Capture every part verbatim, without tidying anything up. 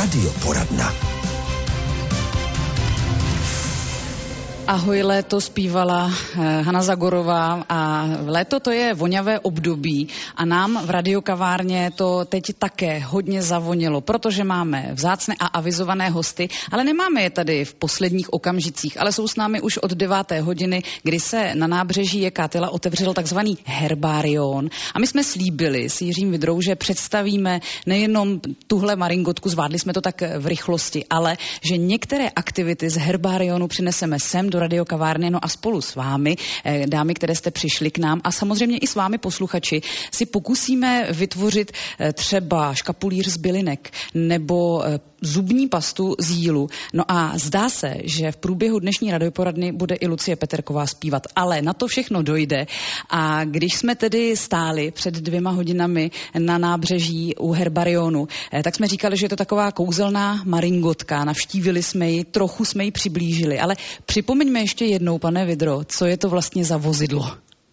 Radioporadna. Ahoj léto, zpívala Hana Zagorová a léto to je voňavé období a nám v radiokavárně to teď také hodně zavonilo, protože máme vzácné a avizované hosty, ale nemáme je tady v posledních okamžicích, ale jsou s námi už od deváté hodiny, kdy se na nábřeží Jekatela otevřel takzvaný herbarion a my jsme slíbili s Jiřím Vidrou, že představíme nejenom tuhle maringotku, zvládli jsme to tak v rychlosti, ale že některé aktivity z herbarionu přineseme sem do radiokavárny, no a spolu s vámi, dámy, které jste přišli k nám a samozřejmě i s vámi posluchači, si pokusíme vytvořit třeba škapulíř z bylinek nebo zubní pastu z jílu. No a zdá se, že v průběhu dnešní radioporadny bude i Lucie Peterková zpívat, ale na to všechno dojde a když jsme tedy stáli před dvěma hodinami na nábřeží u herbarionu, tak jsme říkali, že je to taková kouzelná maringotka, navštívili jsme ji, trochu jsme ji přiblížili, ale připomeňme ještě jednou, pane Vidro, co je to vlastně za vozidlo?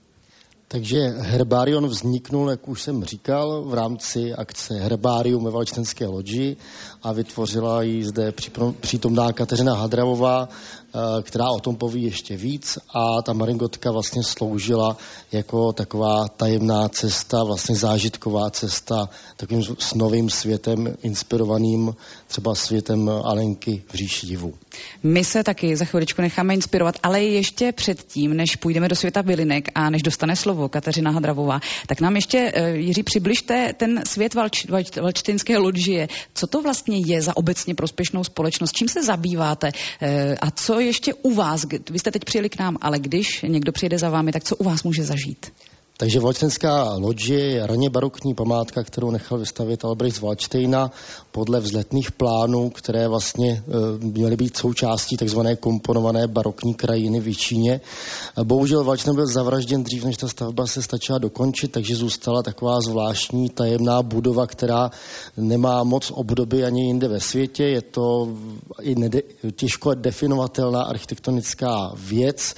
Takže herbarion vzniknul, jak už jsem říkal, v rámci akce Herbarium ve Valčtenské lodži a vytvořila ji zde přítomná Kateřina Hadravová, která o tom poví ještě víc a ta maringotka vlastně sloužila jako taková tajemná cesta, vlastně zážitková cesta takovým snovým světem, inspirovaným třeba světem Alenky v říši divů. My se taky za chviličku necháme inspirovat, ale ještě předtím, než půjdeme do světa bylinek a než dostane slovo Kateřina Hadravová, tak nám ještě, Jiří, přibližte ten svět Valč, Valč, Valčtinské lodžie. Co to vlastně je za obecně prospěšnou společnost? Čím se zabýváte? A co ještě u vás? Vy jste teď přijeli k nám, ale když někdo přijede za vámi, tak co u vás může zažít? Takže Valčtenská lodžie je raně barokní památka, kterou nechal vystavit Albrecht z Valdštejna podle vzletných plánů, které vlastně e, měly být součástí takzvané komponované barokní krajiny v Jičíně. Bohužel Valdštejn byl zavražděn dřív, než ta stavba se stačila dokončit, takže zůstala taková zvláštní tajemná budova, která nemá moc obdoby ani jinde ve světě. Je to i nede, těžko definovatelná architektonická věc.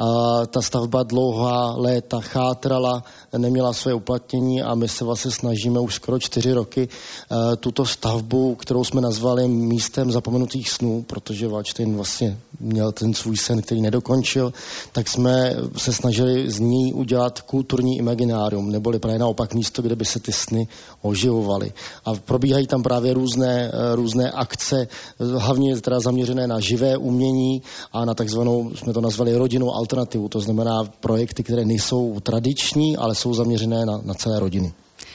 A ta stavba dlouhá léta chátrala, neměla své uplatnění a my se vlastně snažíme už skoro čtyři roky uh, tuto stavbu, kterou jsme nazvali místem zapomenutých snů, protože Valdštejn vlastně měl ten svůj sen, který nedokončil, tak jsme se snažili z ní udělat kulturní imaginárium, neboli právě naopak místo, kde by se ty sny oživovaly. A probíhají tam právě různé, uh, různé akce, hlavně teda zaměřené na živé umění a na takzvanou, jsme to nazvali rodinnou alternativu, to znamená projekty, které nejsou tradiční, ale jsou zaměřené na, na celé rodiny.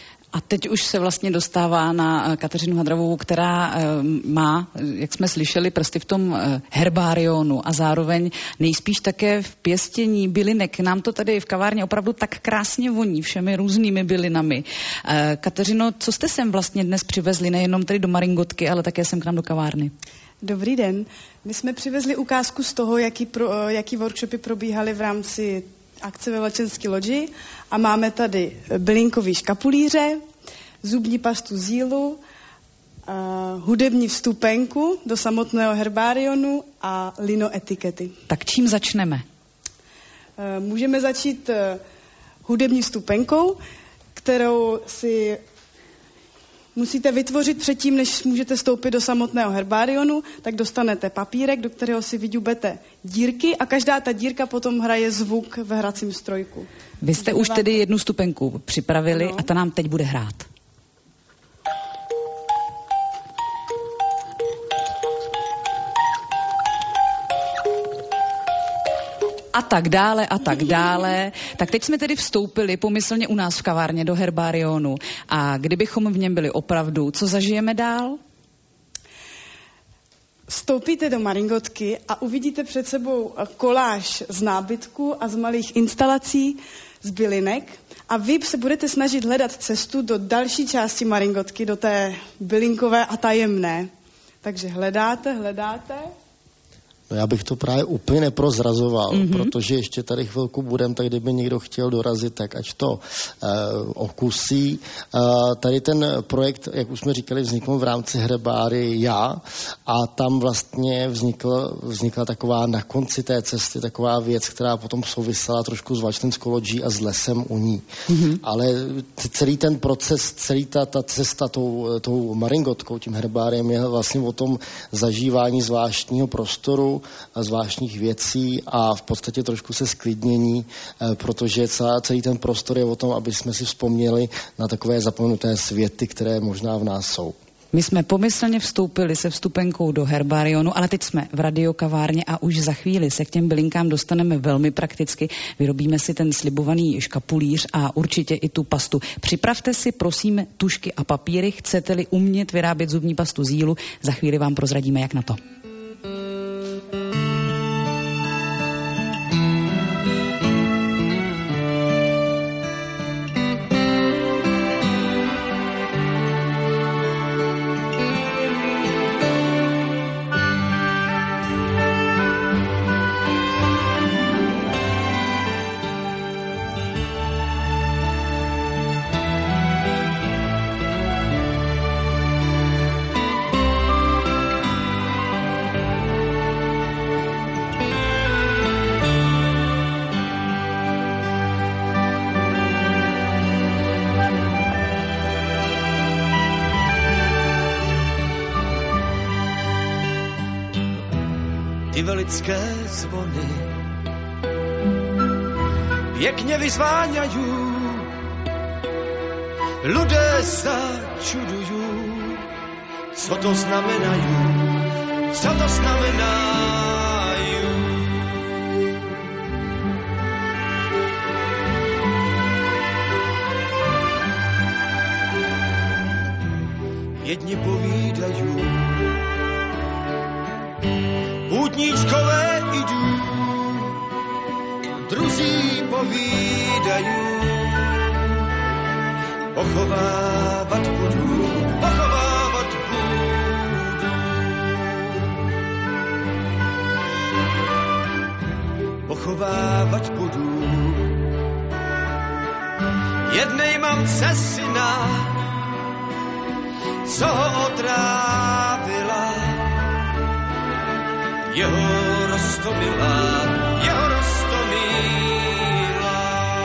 A teď už se vlastně dostává na Kateřinu Hadravovou, která e, má, jak jsme slyšeli, prsty v tom e, herbarionu a zároveň nejspíš také v pěstění bylinek. Nám to tady v kavárně opravdu tak krásně voní všemi různými bylinami. E, Kateřino, co jste sem vlastně dnes přivezli, nejenom tady do maringotky, ale také sem k nám do kavárny? Dobrý den. My jsme přivezli ukázku z toho, jaký, pro, jaký workshopy probíhaly v rámci akce ve Valčtenské lodži a máme tady bylinkový škapulíře, zubní pastu z jílu, uh, hudební vstupenku do samotného herbarionu a linoetikety. Tak čím začneme? Uh, můžeme začít uh, hudební vstupenkou, kterou si musíte vytvořit předtím, než můžete vstoupit do samotného herbarionu, tak dostanete papírek, do kterého si vyďubete dírky a každá ta dírka potom hraje zvuk ve hracím strojku. Vy jste už tedy jednu stupenku připravili no. A ta nám teď bude hrát. A tak dále, a tak dále. Tak teď jsme tedy vstoupili pomyslně u nás v kavárně do herbarionu. A kdybychom v něm byli opravdu, co zažijeme dál? Vstoupíte do maringotky a uvidíte před sebou koláž z nábytku a z malých instalací z bylinek. A vy se budete snažit hledat cestu do další části maringotky, do té bylinkové a tajemné. Takže hledáte, hledáte... No já bych to právě úplně neprozrazoval, mm-hmm. protože ještě tady chvilku budem, tak kdyby někdo chtěl dorazit, tak ať to uh, okusí. Uh, tady ten projekt, jak už jsme říkali, vznikl v rámci herbáry Já a tam vlastně vznikl, vznikla taková na konci té cesty taková věc, která potom souvisela trošku s Valštejnskou lodží a s lesem u ní. Mm-hmm. Ale celý ten proces, celý ta, ta cesta tou, tou maringotkou, tím herbáriem je vlastně o tom zažívání zvláštního prostoru a zvláštních věcí a v podstatě trošku se sklidnění, protože celá, celý ten prostor je o tom, aby jsme si vzpomněli na takové zapomenuté světy, které možná v nás jsou. My jsme pomyslně vstoupili se vstupenkou do herbarionu, ale teď jsme v radiokavárně a už za chvíli se k těm bylinkám dostaneme velmi prakticky. Vyrobíme si ten slibovaný škapulíř a určitě i tu pastu. Připravte si prosím tužky a papíry, chcete-li umět vyrábět zubní pastu z jílu. Za chvíli vám prozradíme, jak na to. Velické zvony pěkně vyzváňajú, ľudé sa čudujú, co to znamenajú, co to znamenajú. Jedni povídajú, pútničkové idú, druzí povídajú, pochovávat budú, pochovávat budú. Pochovávat budú. Jednej mamce syna, co ho otrávila, jeho roztomila, jeho roztomila.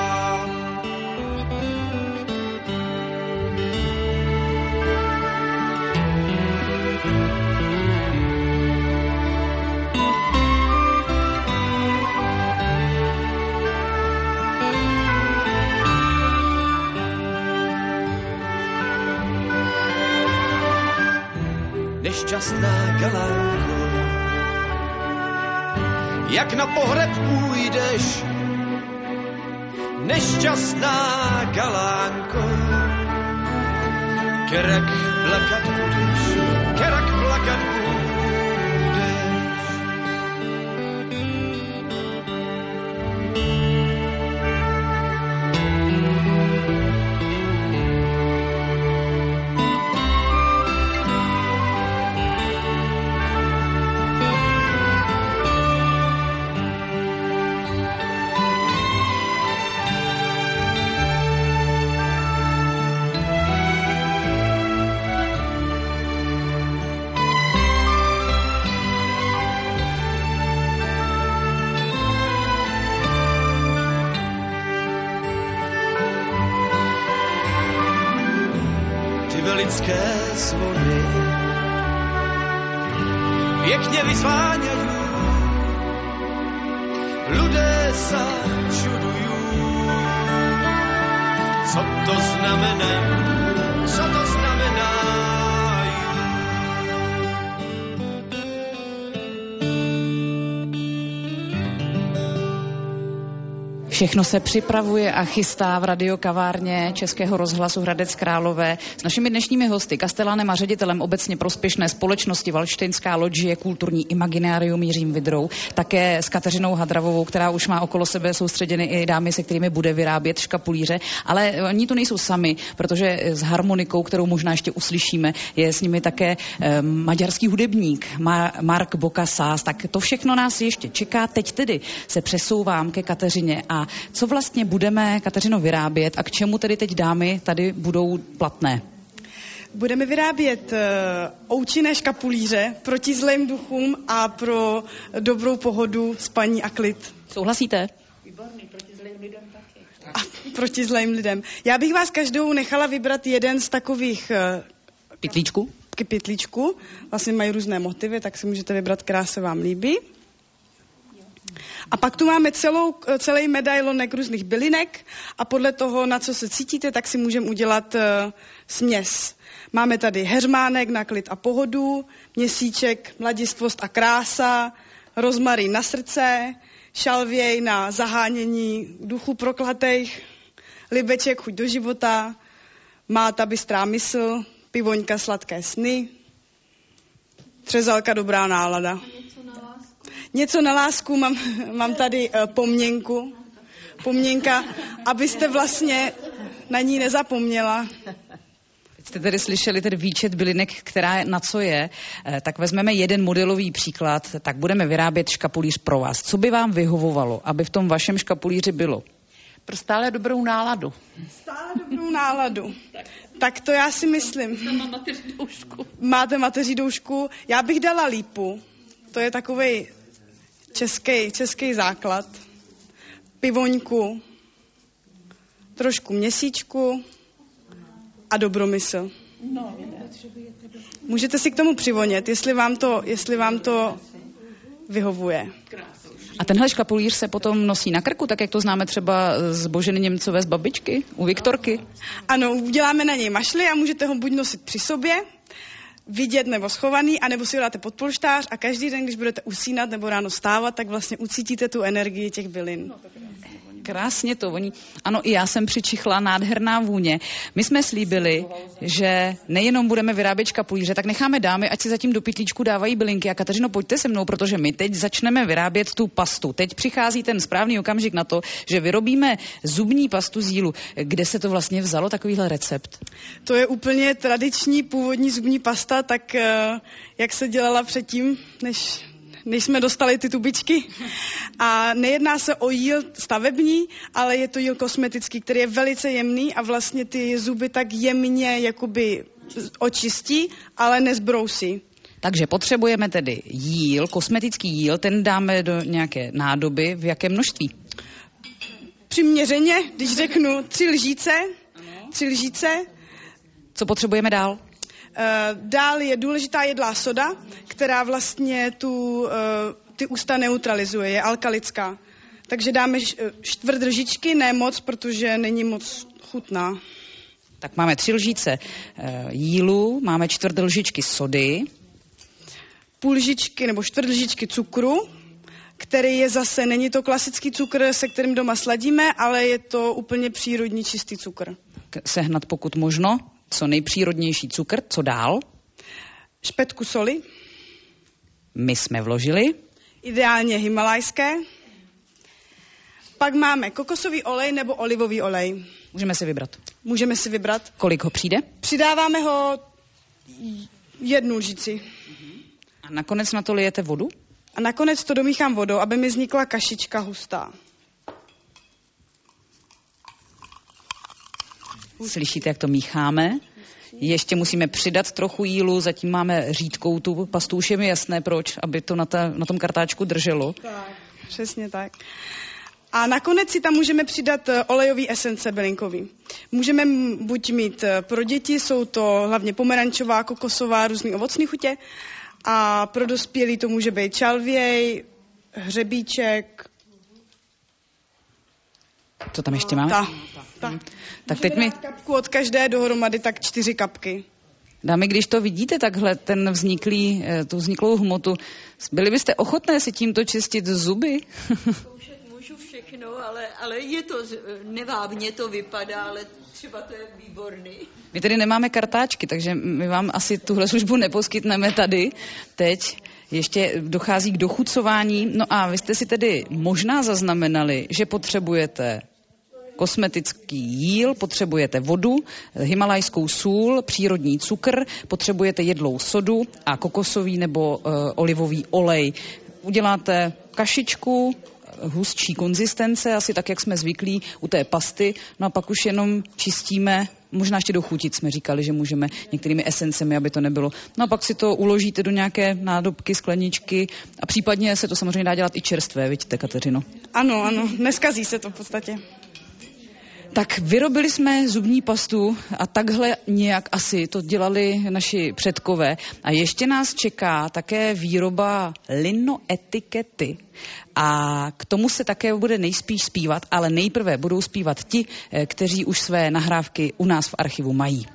Nešťastná galánko, jak na pohreb půjdeš, nešťastná galánko, kerak plakat budeš, kerak plakat budeš. Velické zvony pěkně vyzváňajú, ľudé sa čudujú, co to znamená, co to znamená. Všechno se připravuje a chystá v radiokavárně Českého rozhlasu Hradec Králové s našimi dnešními hosty, kastelánem a ředitelem obecně prospěšné společnosti Valdštejnská lodžie, kulturní imaginárium Jiřím Vidrou, také s Kateřinou Hadravovou, která už má okolo sebe soustředěny i dámy, se kterými bude vyrábět škapulíře, ale oni tu nejsou sami, protože s harmonikou, kterou možná ještě uslyšíme, je s nimi také eh, maďarský hudebník Mar- Mark Bokasás. Tak to všechno nás ještě čeká. Teď tedy se přesouvám ke Kateřině. A co vlastně budeme, Kateřino, vyrábět a k čemu tedy teď dámy tady budou platné? Budeme vyrábět uh, oučinné škapulíře proti zlým duchům a pro dobrou pohodu, spaní a klid. Souhlasíte? Výborný, proti zlým lidem taky. A proti zlým lidem. Já bych vás každou nechala vybrat jeden z takových uh, pytlíčků. Pytlíčků. Vlastně mají různé motivy, tak si můžete vybrat, která se vám líbí. A pak tu máme celou, celý medailonek různých bylinek a podle toho, na co se cítíte, tak si můžeme udělat uh, směs. Máme tady heřmánek na klid a pohodu, měsíček, mladistvost a krása, rozmarín na srdce, šalvěj na zahánění duchů proklatejch, libeček chuť do života, máta bystrá mysl, pivoňka sladké sny, třezalka dobrá nálada. Něco na lásku, mám, mám tady uh, pomněnku, pomněnka, abyste vlastně na ní nezapomněla. Teď jste tedy slyšeli tedy výčet bylinek, která na co je, tak vezmeme jeden modelový příklad, tak budeme vyrábět škapulíř pro vás. Co by vám vyhovovalo, aby v tom vašem škapulíři bylo? Pro stále dobrou náladu. Stále dobrou náladu. Tak to já si myslím. Mám mateří doušku. Máte mateří doušku. Já bych dala lípu. To je takovej český, český základ. Pivoňku. Trošku měsíčku. A dobromysl. No. Můžete si k tomu přivonět, jestli vám to, jestli vám to vyhovuje. A tenhle škapulíř se potom nosí na krku, tak jak to známe třeba z Boženy Němcové z babičky, u Viktorky? Ano, uděláme na něj mašly a můžete ho buď nosit při sobě, vidět nebo schovaný, anebo si ho dáte pod polštář a každý den, když budete usínat nebo ráno stávat, tak vlastně ucítíte tu energii těch bylin. Krásně to voní. Ano, i já jsem přičichla, nádherná vůně. My jsme slíbili, že nejenom budeme vyrábět škapulíře, tak necháme dámy, ať si zatím do pytlíčku dávají bylinky. A Kateřino, pojďte se mnou, protože my teď začneme vyrábět tu pastu. Teď přichází ten správný okamžik na to, že vyrobíme zubní pastu z jílu. Kde se to vlastně vzalo, takovýhle recept? To je úplně tradiční původní zubní pasta, tak jak se dělala předtím, než... než jsme dostali ty tubičky. A nejedná se o jíl stavební, ale je to jíl kosmetický, který je velice jemný a vlastně ty zuby tak jemně jakoby očistí, ale nezbrousí. Takže potřebujeme tedy jíl, kosmetický jíl, ten dáme do nějaké nádoby. V jakém množství? Přiměřeně, když řeknu tři lžíce, tři lžíce. Co potřebujeme dál? Dál je důležitá jedlá soda, která vlastně tu, ty ústa neutralizuje, je alkalická. Takže dáme čtvrt lžičky, ne moc, protože není moc chutná. Tak máme tři lžíce jílu, máme čtvrt lžičky sody. Půl lžičky nebo čtvrt lžičky cukru, který je zase, není to klasický cukr, se kterým doma sladíme, ale je to úplně přírodní čistý cukr. Sehnat pokud možno co nejpřírodnější cukr. Co dál? Špetku soli. My jsme vložili. Ideálně himalajské. Pak máme kokosový olej nebo olivový olej. Můžeme si vybrat. Můžeme si vybrat. Kolik ho přijde? Přidáváme ho jednu lžici. A nakonec na to lijete vodu? A nakonec to domíchám vodou, aby mi vznikla kašička hustá. Slyšíte, jak to mícháme? Ještě musíme přidat trochu jílu, zatím máme řídkou tu pastu, už je mi jasné proč, aby to na, ta, na tom kartáčku drželo. Tak, přesně tak. A nakonec si tam můžeme přidat olejový esence bylinkový. Můžeme buď mít pro děti, jsou to hlavně pomerančová, kokosová, různý ovocný chutě, a pro dospělý to může být čalvěj, hřebíček. Co tam ještě máme? Ta, ta. Tak teď mi... kapku od každé dohromady, tak čtyři kapky. Dámy, když to vidíte takhle, ten vzniklý, tu vzniklou hmotu, byli byste ochotné si tímto čistit zuby? Můžu všechno, ale, ale je to, nevábně to vypadá, ale třeba to je výborný. My tady nemáme kartáčky, takže my vám asi tuhle službu neposkytneme tady teď. Ještě dochází k dochucování. No a vy jste si tedy možná zaznamenali, že potřebujete kosmetický jíl, potřebujete vodu, himalajskou sůl, přírodní cukr, potřebujete jedlou sodu a kokosový nebo uh, olivový olej. Uděláte kašičku hustší konzistence, asi tak, jak jsme zvyklí u té pasty, no a pak už jenom čistíme, možná ještě dochutit jsme říkali, že můžeme některými esencemi, aby to nebylo. No a pak si to uložíte do nějaké nádobky, skleničky a případně se to samozřejmě dá dělat i čerstvé, vidíte, Kateřino? Ano, ano, neskazí se to v podstatě. Tak vyrobili jsme zubní pastu a takhle nějak asi to dělali naši předkové. A ještě nás čeká také výroba linoetikety. A k tomu se také bude nejspíš zpívat, ale nejprve budou zpívat ti, kteří už své nahrávky u nás v archivu mají.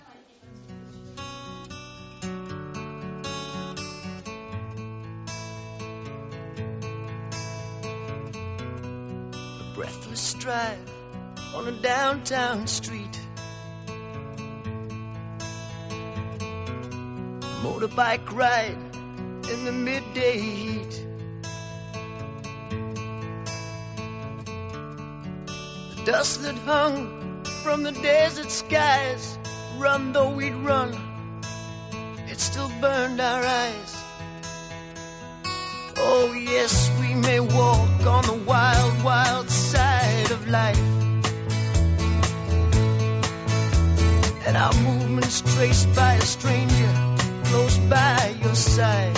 On a downtown street, motorbike ride in the midday heat. The dust that hung from the desert skies, run though we'd run, it still burned our eyes. Oh yes, we may walk on the wild, wild side of life, and our movements traced by a stranger close by your side.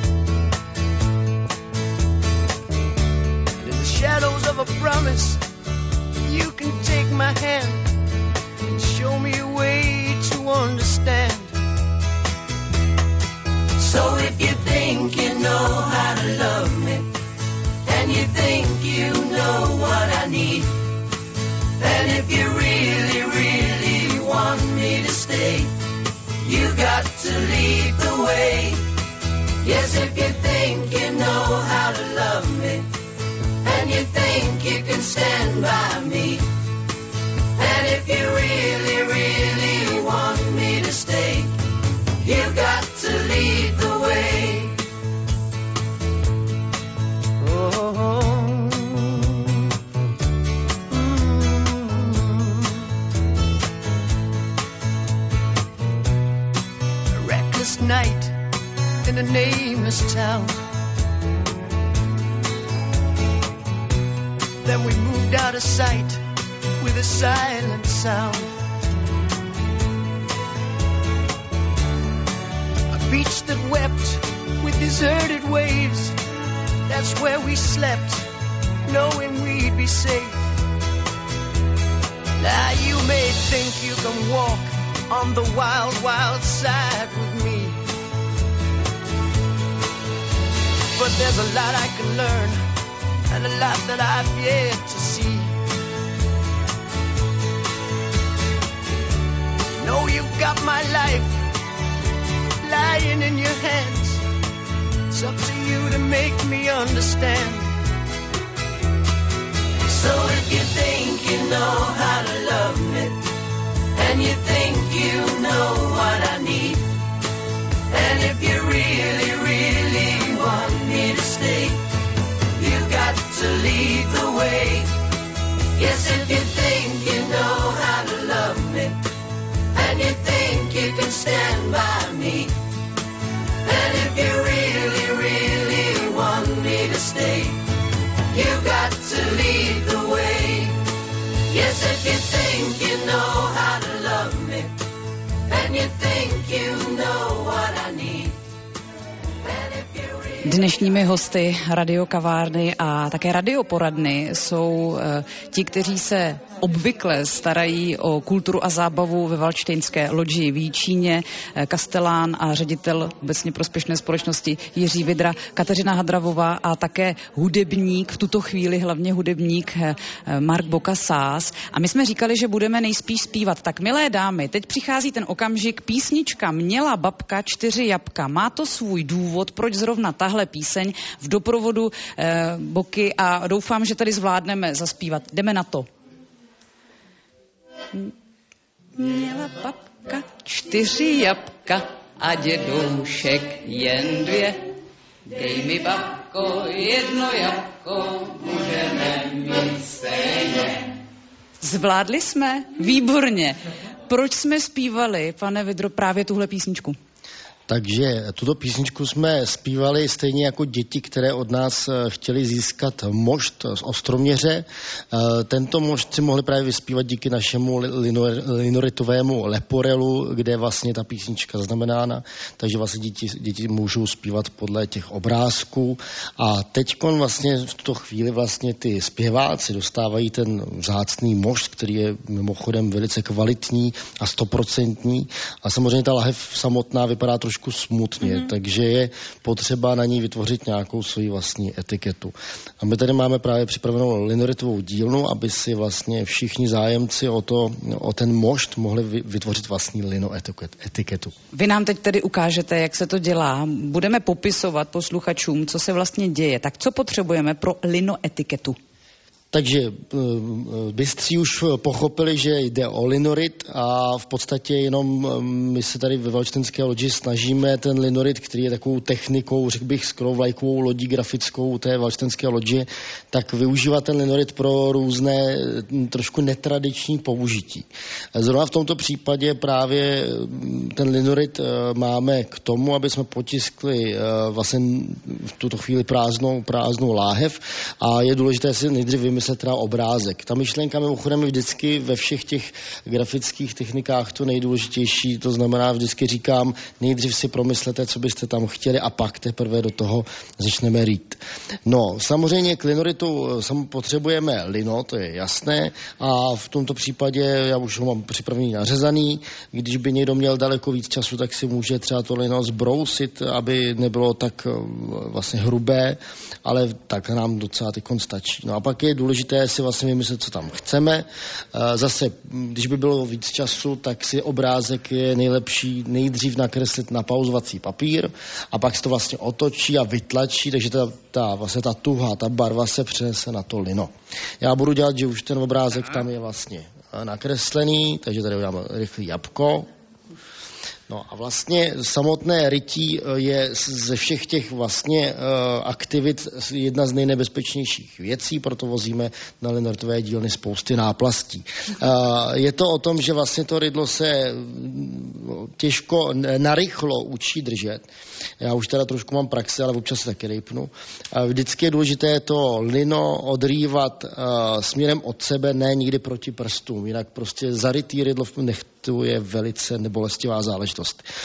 And in the shadows of a promise, you can take my hand and show me a way to understand. So if you think you know how to love me, and you think you know what I need, and if you really, really want me to stay, you got to lead the way. Yes, if you think you know how to love me, and you think you can stand by me, and if you really, really want me to stay, you got to lead the way. Oh. Night in a nameless town. Then we moved out of sight with a silent sound. A beach that wept with deserted waves, that's where we slept, knowing we'd be safe. Now you may think you can walk on the wild, wild side with me, but there's a lot I can learn, and a lot that I've yet to see. You know you've got my life lying in your hands. It's up to you to make me understand. So if you think you know how to love me, and you think you know what I need, and if you really, really want me to stay, you got to lead the way. Yes, if you think you know how to love me, and you think you can stand by me, and if you really, really want me to stay, you got to lead the way. Yes, if you think you know how to love me, and you think you know what I need. Dnešními hosty radiokavárny a také radioporadny jsou uh, ti, kteří se obvykle starají o kulturu a zábavu ve Valdštejnské lodži v Jíčíně, kastelán a ředitel obecně prospěšné společnosti Jiří Vidra, Kateřina Hadravová a také hudebník, v tuto chvíli hlavně hudebník Mark Bokasás. A my jsme říkali, že budeme nejspíš zpívat. Tak milé dámy, teď přichází ten okamžik, písnička Měla babka čtyři jabka. Má to svůj důvod, proč zrovna tahle tahle píseň v doprovodu eh, boky a doufám, že tady zvládneme zaspívat. Jdeme na to. Měla babka čtyři jabka a dědoušek jen dvě. Dej mi, babko, jedno jabko, budeme mít stejně. Zvládli jsme? Výborně. Proč jsme zpívali, pane Vidro, právě tuhle písničku? Takže tuto písničku jsme zpívali stejně jako děti, které od nás chtěli získat mošt z Ostroměře. Tento mošt si mohli právě vyspívat díky našemu linoritovému leporelu, kde je vlastně ta písnička znamenána, takže vlastně děti, děti můžou zpívat podle těch obrázků. A teďkon vlastně v tuto chvíli vlastně ty zpěváci dostávají ten vzácný mošt, který je mimochodem velice kvalitní a stoprocentní. A samozřejmě ta lahev samotná vypadá trošku smutně, mm-hmm. takže je potřeba na ní vytvořit nějakou svoji vlastní etiketu. A my tady máme právě připravenou linoritovou dílnu, aby si vlastně všichni zájemci o, to, o ten mošt mohli vytvořit vlastní lino etiketu. Vy nám teď tedy ukážete, jak se to dělá. Budeme popisovat posluchačům, co se vlastně děje. Tak co potřebujeme pro lino etiketu? Takže bystří už pochopili, že jde o linorit a v podstatě jenom my se tady ve Valčtenské lodi snažíme ten linorit, který je takovou technikou, řekl bych, skoro vlajkovou lodí grafickou té Valčtenské lodi, tak využívat ten linorit pro různé trošku netradiční použití. Zrovna v tomto případě právě ten linorit máme k tomu, aby jsme potiskli vlastně v tuto chvíli prázdnou, prázdnou láhev a je důležité si nejdřív vymyslet teda obrázek. Ta myšlenka mimochodem je vždycky ve všech těch grafických technikách to nejdůležitější, to znamená vždycky říkám, nejdřív si promyslete, co byste tam chtěli a pak teprve do toho začneme rýt. No, samozřejmě k linoritu potřebujeme lino, to je jasné a v tomto případě já už ho mám připravený nařezaný, když by někdo měl daleko víc času, tak si může třeba to lino zbrousit, aby nebylo tak vlastně hrubé, ale tak nám docela tykon stačí. No a pak je důležité si vlastně vymyslet, co tam chceme. Zase, když by bylo víc času, tak si obrázek je nejlepší nejdřív nakreslit na pauzovací papír a pak se to vlastně otočí a vytlačí, takže ta, ta, vlastně ta tuha, ta barva se přenese na to lino. Já budu dělat, že už ten obrázek tam je vlastně nakreslený, takže tady uděláme rychlý jabko. No a vlastně samotné rytí je ze všech těch vlastně uh, aktivit jedna z nejnebezpečnějších věcí, proto vozíme na linoritové dílny spousty náplastí. Uh, je to o tom, že vlastně to rydlo se těžko, narychlo učí držet. Já už teda trošku mám praxi, ale občas se taky rejpnu. Uh, vždycky je důležité to lino odrývat uh, směrem od sebe, ne nikdy proti prstům, jinak prostě zarytý rydlo v nechtu je velice nebolestivá záležitost.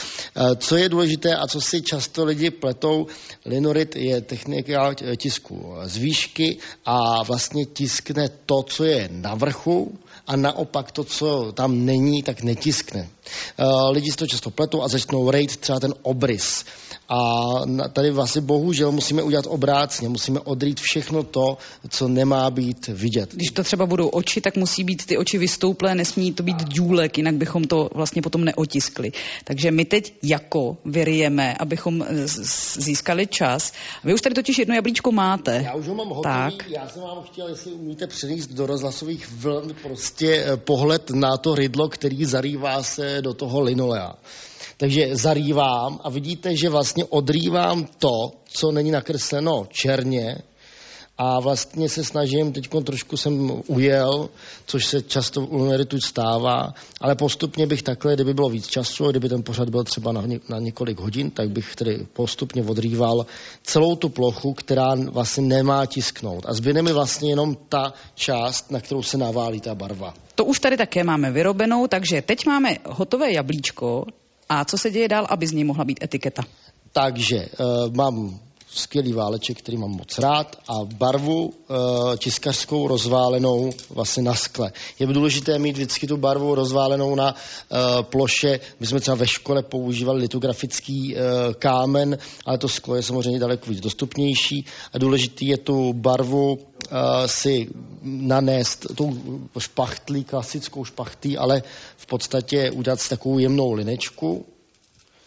Co je důležité a co si často lidi pletou, linorit je technika tisku z výšky a vlastně tiskne to, co je na vrchu a naopak to, co tam není, tak netiskne. Lidi si to často pletou a začnou rejt třeba ten obrys. A tady vlastně bohužel musíme udělat obrácně, musíme odrýt všechno to, co nemá být vidět. Když to třeba budou oči, tak musí být ty oči vystouplé, nesmí to být důlek, jinak bychom to vlastně potom neotiskli. Takže my teď jako vyryjeme, abychom získali čas. Vy už tady totiž jedno jablíčko máte. Já už ho mám hotový, tak. Já jsem vám chtěl, jestli umíte přenést do rozhlasových vln prostě pohled na to rydlo, který zarývá se do toho linolea. Takže zarývám a vidíte, že vlastně odrývám to, co není nakresleno černě a vlastně se snažím, teď trošku jsem ujel, což se často u linoritu stává, ale postupně bych takhle, kdyby bylo víc času, kdyby ten pořad byl třeba na, ně, na několik hodin, tak bych tedy postupně odrýval celou tu plochu, která vlastně nemá tisknout. A zbyde mi vlastně jenom ta část, na kterou se naválí ta barva. To už tady také máme vyrobenou, takže teď máme hotové jablíčko. A co se děje dál, aby z něj mohla být etiketa? Takže uh, mám skvělý váleček, který mám moc rád a barvu uh, tiskařskou rozválenou vlastně na skle. Je důležité mít vždycky tu barvu rozválenou na uh, ploše. My jsme třeba ve škole používali litografický uh, kámen, ale to sklo je samozřejmě daleko víc dostupnější a důležitý je tu barvu uh, si nanést tou špachtlí, klasickou špachtlí, ale v podstatě udělat si takovou jemnou linečku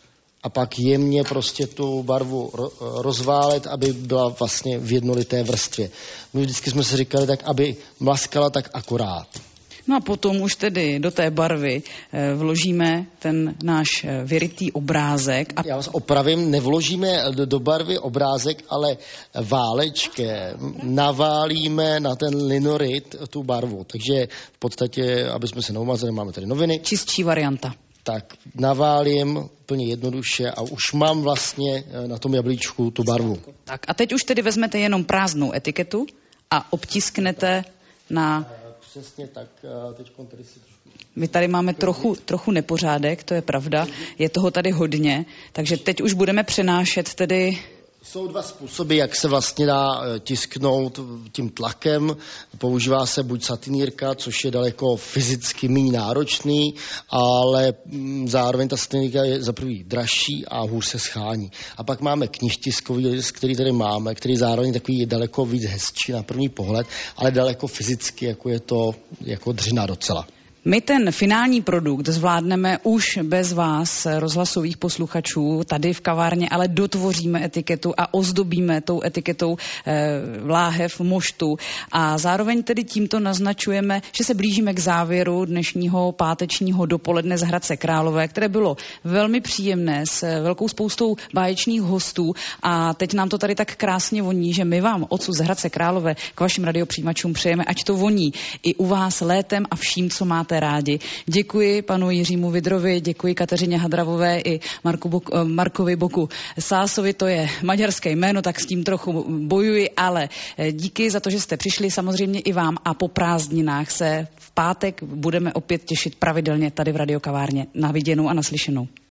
a pak jemně prostě tu barvu rozválet, aby byla vlastně v jednolité vrstvě. My vždycky jsme si říkali tak, aby mlaskala tak akorát. No a potom už tedy do té barvy e, vložíme ten náš vyrytý obrázek. A... Já vás opravím, nevložíme do, do barvy obrázek, ale válečkem naválíme na ten linorit tu barvu. Takže v podstatě, aby jsme se neumazali, máme tady noviny. Čistší varianta. Tak naválím úplně jednoduše a už mám vlastně na tom jablíčku tu barvu. Tak a teď už tedy vezmete jenom prázdnou etiketu a obtisknete na... Přesně tak, teď tady si trošku... My tady máme trochu, trochu nepořádek, to je pravda, je toho tady hodně, takže teď už budeme přenášet tedy... Jsou dva způsoby, jak se vlastně dá tisknout tím tlakem. Používá se buď satinírka, což je daleko fyzicky méně náročný, ale zároveň ta satinírka je za prvý dražší a hůř se schání. A pak máme knižtiskový list, který tady máme, který zároveň takový daleko víc hezčí na první pohled, ale daleko fyzicky, jako je to jako dřina docela. My ten finální produkt zvládneme už bez vás, rozhlasových posluchačů, tady v kavárně, ale dotvoříme etiketu a ozdobíme tou etiketou eh, láhev, moštu a zároveň tedy tímto naznačujeme, že se blížíme k závěru dnešního pátečního dopoledne z Hradce Králové, které bylo velmi příjemné s velkou spoustou báječných hostů a teď nám to tady tak krásně voní, že my vám odsud z Hradce Králové k vašim radiopřijímačům přejeme, ať to voní i u vás létem a vším, co máte rádi. Děkuji panu Jiřímu Vidrovi, děkuji Kateřině Hadravové i Marku Bok, Markovi Boku Sásovi, to je maďarské jméno, tak s tím trochu bojuji, ale díky za to, že jste přišli, samozřejmě i vám a po prázdninách se v pátek budeme opět těšit pravidelně tady v radiokavárně. Na viděnou a naslyšenou.